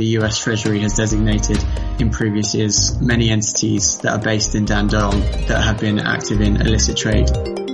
the US Treasury has designated in previous years many entities that are based in Dandong that have been active in illicit trade.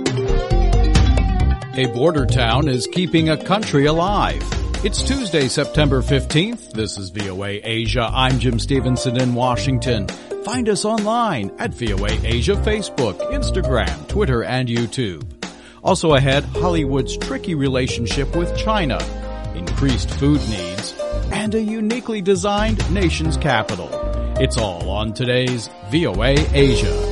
A border town is keeping a country alive. It's Tuesday, September 15th. This is VOA Asia. I'm Jim Stevenson in Washington. Find us online at VOA Asia Facebook, Instagram, Twitter, and YouTube. Also ahead, Hollywood's tricky relationship with China, increased food needs, and a uniquely designed nation's capital. It's all on today's VOA Asia.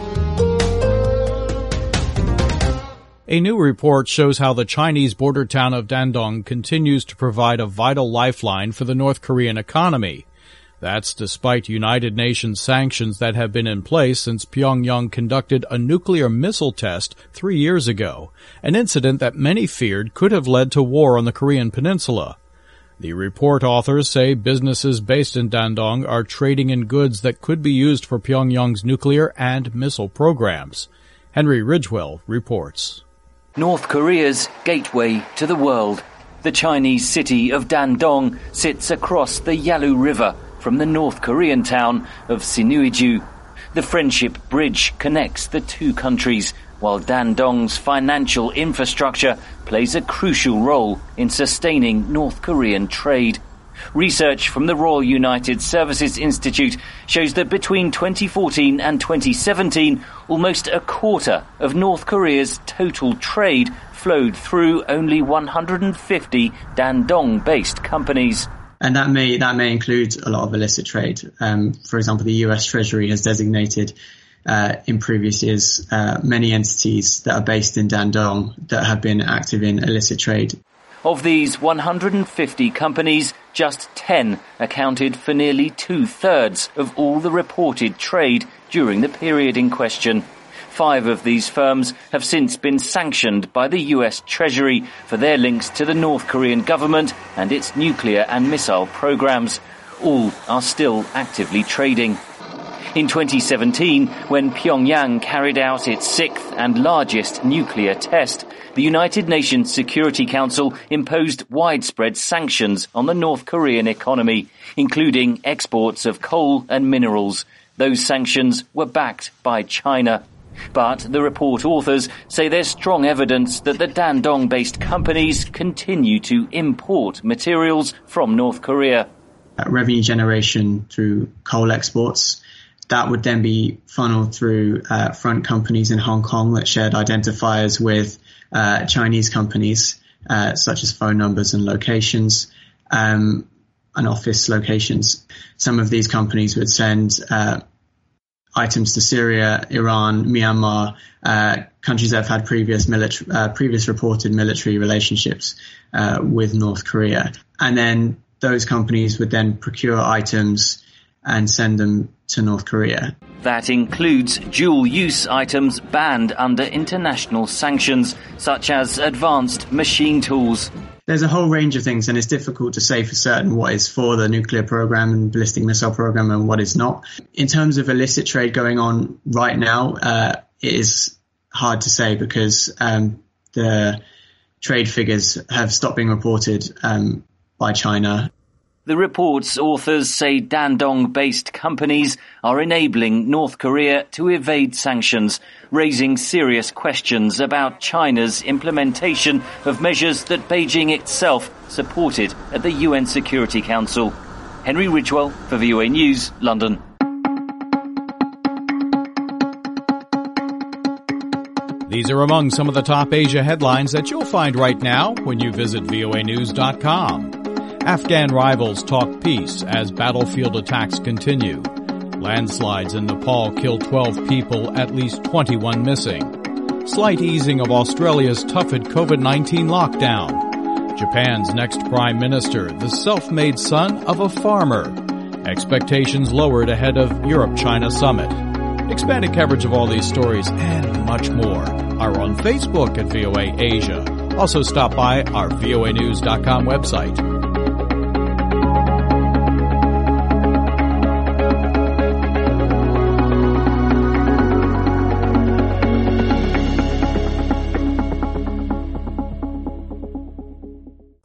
A new report shows how the Chinese border town of Dandong continues to provide a vital lifeline for the North Korean economy. That's despite United Nations sanctions that have been in place since Pyongyang conducted a nuclear missile test 3 years ago, an incident that many feared could have led to war on the Korean peninsula. The report authors say businesses based in Dandong are trading in goods that could be used for Pyongyang's nuclear and missile programs. Henry Ridgewell reports. North Korea's gateway to the world. The Chinese city of Dandong sits across the Yalu River from the North Korean town of Sinuiju. The Friendship Bridge connects the two countries, while Dandong's financial infrastructure plays a crucial role in sustaining North Korean trade. Research from the Royal United Services Institute shows that between 2014 and 2017, almost a quarter of North Korea's total trade flowed through only 150 Dandong-based companies. And that may include a lot of illicit trade. For example, the US Treasury has designated in previous years many entities that are based in Dandong that have been active in illicit trade. Of these 150 companies, just 10 accounted for nearly 2/3 of all the reported trade during the period in question. 5 of these firms have since been sanctioned by the US Treasury for their links to the North Korean government and its nuclear and missile programs. All are still actively trading. In 2017, when Pyongyang carried out its 6th and largest nuclear test, the United Nations Security Council imposed widespread sanctions on the North Korean economy, including exports of coal and minerals. Those sanctions were backed by China. But the report authors say there's strong evidence that the Dandong-based companies continue to import materials from North Korea. Revenue generation through coal exports, that would then be funneled through front companies in Hong Kong that shared identifiers with Chinese companies, such as phone numbers and locations, and office locations. Some of these companies would send items to Syria, Iran, Myanmar, countries that have had previous reported military relationships with North Korea. And then those companies would then procure items and send them to North Korea. That includes dual-use items banned under international sanctions, such as advanced machine tools. There's a whole range of things, and it's difficult to say for certain what is for the nuclear program and ballistic missile program and what is not. In terms of illicit trade going on right now, it is hard to say because the trade figures have stopped being reported by China. The report's authors say Dandong-based companies are enabling North Korea to evade sanctions, raising serious questions about China's implementation of measures that Beijing itself supported at the UN Security Council. Henry Ridgewell for VOA News, London. These are among some of the top Asia headlines that you'll find right now when you visit voanews.com. Afghan rivals talk peace as battlefield attacks continue. Landslides in Nepal kill 12 people, at least 21 missing. Slight easing of Australia's toughened COVID-19 lockdown. Japan's next prime minister, the self-made son of a farmer. Expectations lowered ahead of Europe-China summit. Expanded coverage of all these stories and much more are on Facebook at VOA Asia. Also stop by our voanews.com website.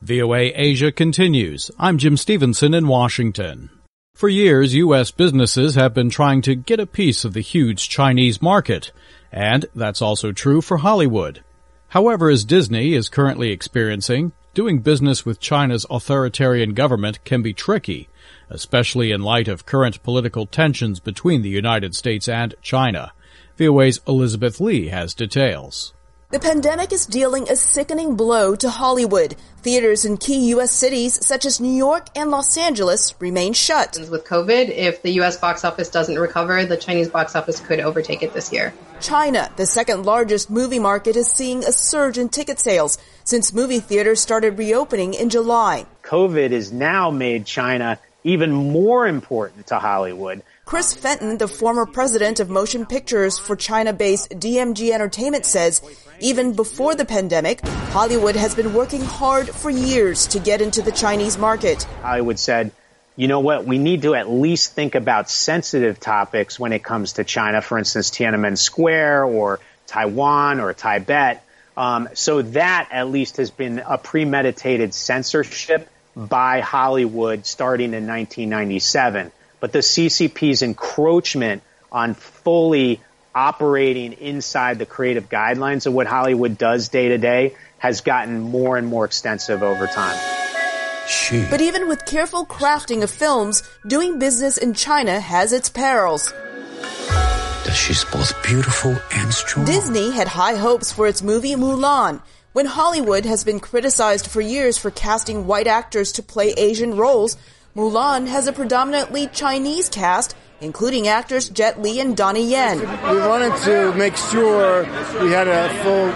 VOA Asia continues. I'm Jim Stevenson in Washington. For years, U.S. businesses have been trying to get a piece of the huge Chinese market, and that's also true for Hollywood. However, as Disney is currently experiencing, doing business with China's authoritarian government can be tricky, especially in light of current political tensions between the United States and China. VOA's Elizabeth Lee has details. The pandemic is dealing a sickening blow to Hollywood. Theaters in key U.S. cities such as New York and Los Angeles remain shut. With COVID, if the U.S. box office doesn't recover, the Chinese box office could overtake it this year. China, the second largest movie market, is seeing a surge in ticket sales since movie theaters started reopening in July. COVID has now made China even more important to Hollywood. Chris Fenton, the former president of motion pictures for China-based DMG Entertainment, says even before the pandemic, Hollywood has been working hard for years to get into the Chinese market. Hollywood said, you know what, we need to at least think about sensitive topics when it comes to China, for instance, Tiananmen Square or Taiwan or Tibet. So that at least has been a premeditated censorship by Hollywood starting in 1997. But the CCP's encroachment on fully operating inside the creative guidelines of what Hollywood does day to day has gotten more and more extensive over time. But even with careful crafting of films, doing business in China has its perils. She's both beautiful and strong. Disney had high hopes for its movie Mulan. When Hollywood has been criticized for years for casting white actors to play Asian roles, Mulan has a predominantly Chinese cast, including actors Jet Li and Donnie Yen. We wanted to make sure we had a full,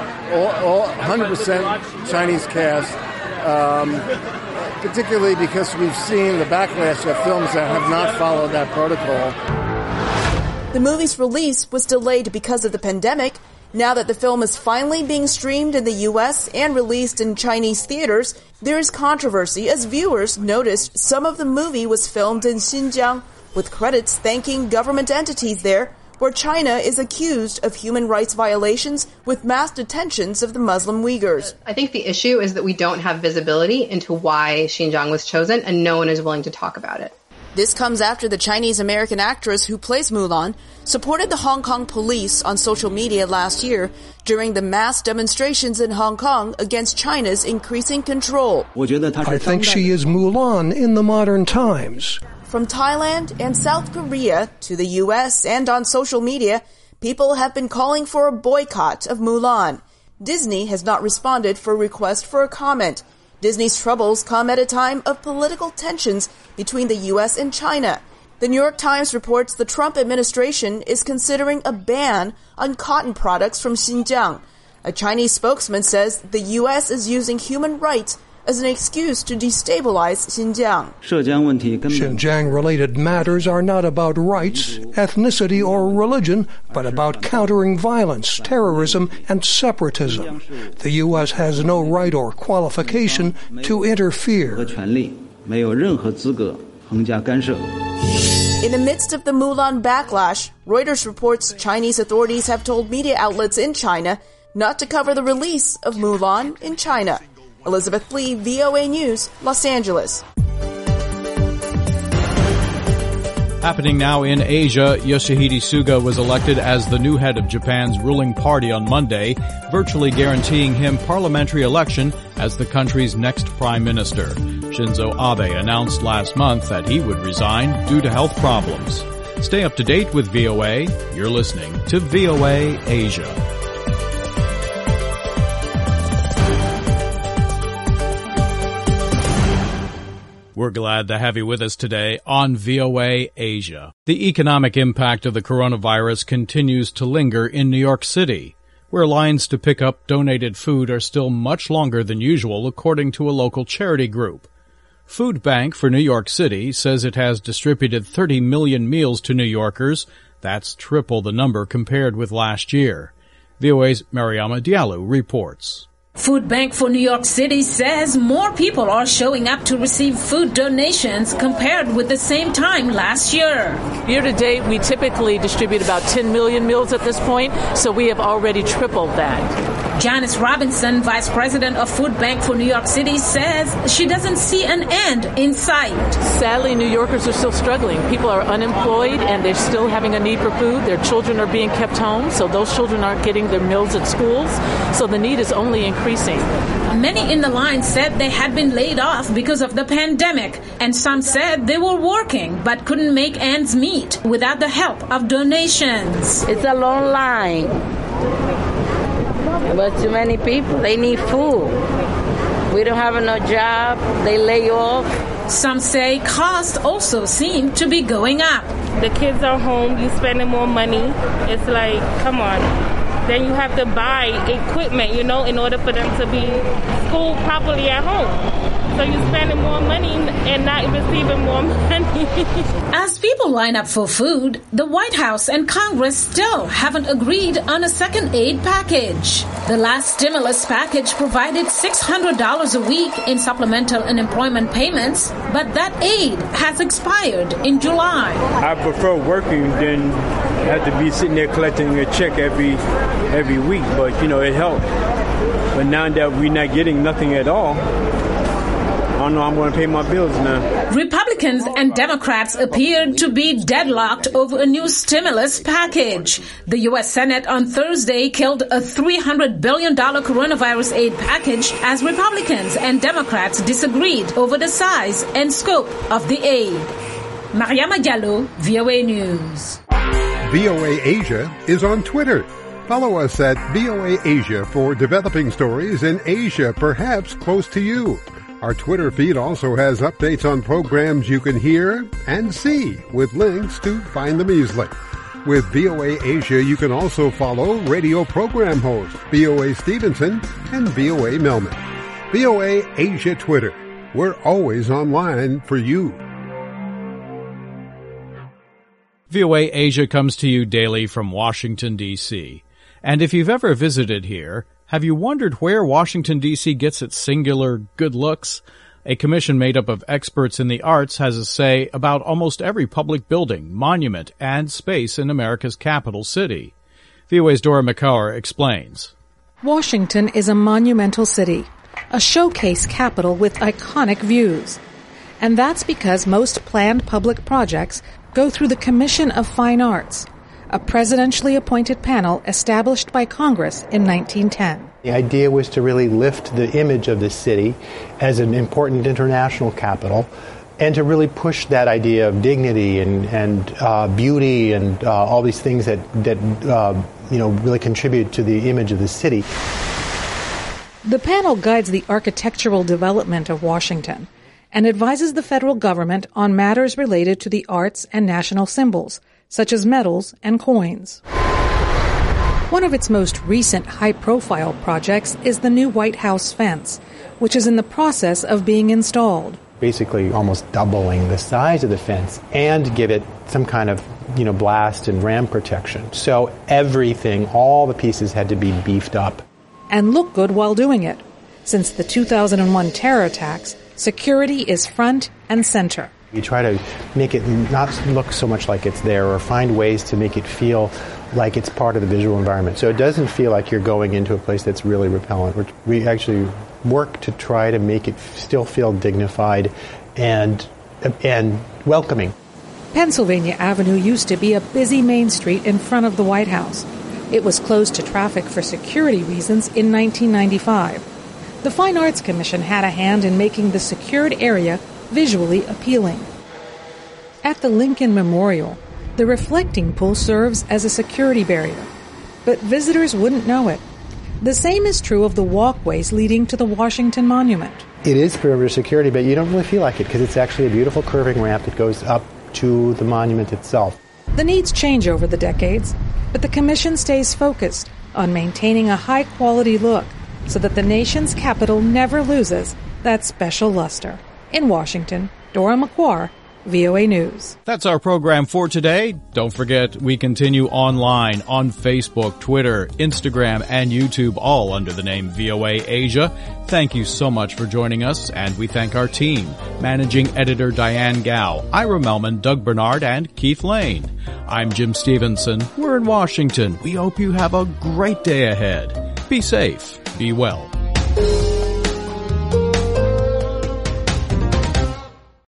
100% Chinese cast, particularly because we've seen the backlash of films that have not followed that protocol. The movie's release was delayed because of the pandemic. Now that the film is finally being streamed in the U.S. and released in Chinese theaters, there is controversy as viewers noticed some of the movie was filmed in Xinjiang, with credits thanking government entities there, where China is accused of human rights violations with mass detentions of the Muslim Uyghurs. I think the issue is that we don't have visibility into why Xinjiang was chosen, and no one is willing to talk about it. This comes after the Chinese-American actress who plays Mulan supported the Hong Kong police on social media last year during the mass demonstrations in Hong Kong against China's increasing control. I think she is Mulan in the modern times. From Thailand and South Korea to the U.S. and on social media, people have been calling for a boycott of Mulan. Disney has not responded for a request for a comment. Disney's troubles come at a time of political tensions between the U.S. and China. The New York Times reports the Trump administration is considering a ban on cotton products from Xinjiang. A Chinese spokesman says the U.S. is using human rights as an excuse to destabilize Xinjiang. Xinjiang-related matters are not about rights, ethnicity, or religion, but about countering violence, terrorism, and separatism. The U.S. has no right or qualification to interfere. In the midst of the Mulan backlash, Reuters reports Chinese authorities have told media outlets in China not to cover the release of Mulan in China. Elizabeth Lee, VOA News, Los Angeles. Happening now in Asia, Yoshihide Suga was elected as the new head of Japan's ruling party on Monday, virtually guaranteeing him parliamentary election as the country's next prime minister. Shinzo Abe announced last month that he would resign due to health problems. Stay up to date with VOA. You're listening to VOA Asia. We're glad to have you with us today on VOA Asia. The economic impact of the coronavirus continues to linger in New York City, where lines to pick up donated food are still much longer than usual, according to a local charity group. Food Bank for New York City says it has distributed 30 million meals to New Yorkers. That's triple the number compared with last year. VOA's Mariama Diallo reports. Food Bank for New York City says more people are showing up to receive food donations compared with the same time last year. Year to date, we typically distribute about 10 million meals at this point, so we have already tripled that. Janice Robinson, vice president of Food Bank for New York City, says she doesn't see an end in sight. Sadly, New Yorkers are still struggling. People are unemployed and they're still having a need for food. Their children are being kept home, so those children aren't getting their meals at schools. So the need is only increasing. Many in the line said they had been laid off because of the pandemic, and some said they were working but couldn't make ends meet without the help of donations. It's a long line, but too many people, they need food. We don't have no job, they lay off. Some say costs also seem to be going up. The kids are home, you spending more money. It's like, come on. Then you have to buy equipment, in order for them to be schooled properly at home. So you're spending more money and not receiving more money. As people line up for food, the White House and Congress still haven't agreed on a second aid package. The last stimulus package provided $600 a week in supplemental unemployment payments, but that aid has expired in July. I prefer working than have to be sitting there collecting a check every week, but it helped. But now that we're not getting nothing at all, I don't know, I'm going to pay my bills now. Republicans and Democrats appeared to be deadlocked over a new stimulus package. The U.S. Senate on Thursday killed a $300 billion coronavirus aid package as Republicans and Democrats disagreed over the size and scope of the aid. Mariama Diallo, VOA News. VOA Asia is on Twitter. Follow us at VOA Asia for developing stories in Asia, perhaps close to you. Our Twitter feed also has updates on programs you can hear and see with links to find them easily. With VOA Asia, you can also follow radio program hosts VOA Stevenson and VOA Melman. VOA Asia Twitter. We're always online for you. VOA Asia comes to you daily from Washington, D.C. And if you've ever visited here, have you wondered where Washington, D.C. gets its singular good looks? A commission made up of experts in the arts has a say about almost every public building, monument, and space in America's capital city. VOA's Dora McCauer explains. Washington is a monumental city, a showcase capital with iconic views. And that's because most planned public projects go through the Commission of Fine Arts, a presidentially appointed panel established by Congress in 1910. The idea was to really lift the image of the city as an important international capital and to really push that idea of dignity and beauty and all these things that really contribute to the image of the city. The panel guides the architectural development of Washington and advises the federal government on matters related to the arts and national symbols, such as medals and coins. One of its most recent high-profile projects is the new White House fence, which is in the process of being installed. Basically almost doubling the size of the fence and give it some kind of, blast and ram protection. So everything, all the pieces had to be beefed up. And look good while doing it. Since the 2001 terror attacks, security is front and center. You try to make it not look so much like it's there or find ways to make it feel like it's part of the visual environment. So it doesn't feel like you're going into a place that's really repellent. We actually work to try to make it still feel dignified and welcoming. Pennsylvania Avenue used to be a busy main street in front of the White House. It was closed to traffic for security reasons in 1995. The Fine Arts Commission had a hand in making the secured area visually appealing. At the Lincoln Memorial, the reflecting pool serves as a security barrier, but visitors wouldn't know it. The same is true of the walkways leading to the Washington Monument. It is perimeter security, but you don't really feel like it because it's actually a beautiful curving ramp that goes up to the monument itself. The needs change over the decades, but the Commission stays focused on maintaining a high-quality look so that the nation's capital never loses that special luster. In Washington, Dora McCauer, VOA News. That's our program for today. Don't forget, we continue online on Facebook, Twitter, Instagram, and YouTube, all under the name VOA Asia. Thank you so much for joining us, and we thank our team, Managing Editor Diane Gao, Ira Melman, Doug Bernard, and Keith Lane. I'm Jim Stevenson. We're in Washington. We hope you have a great day ahead. Be safe. Be well.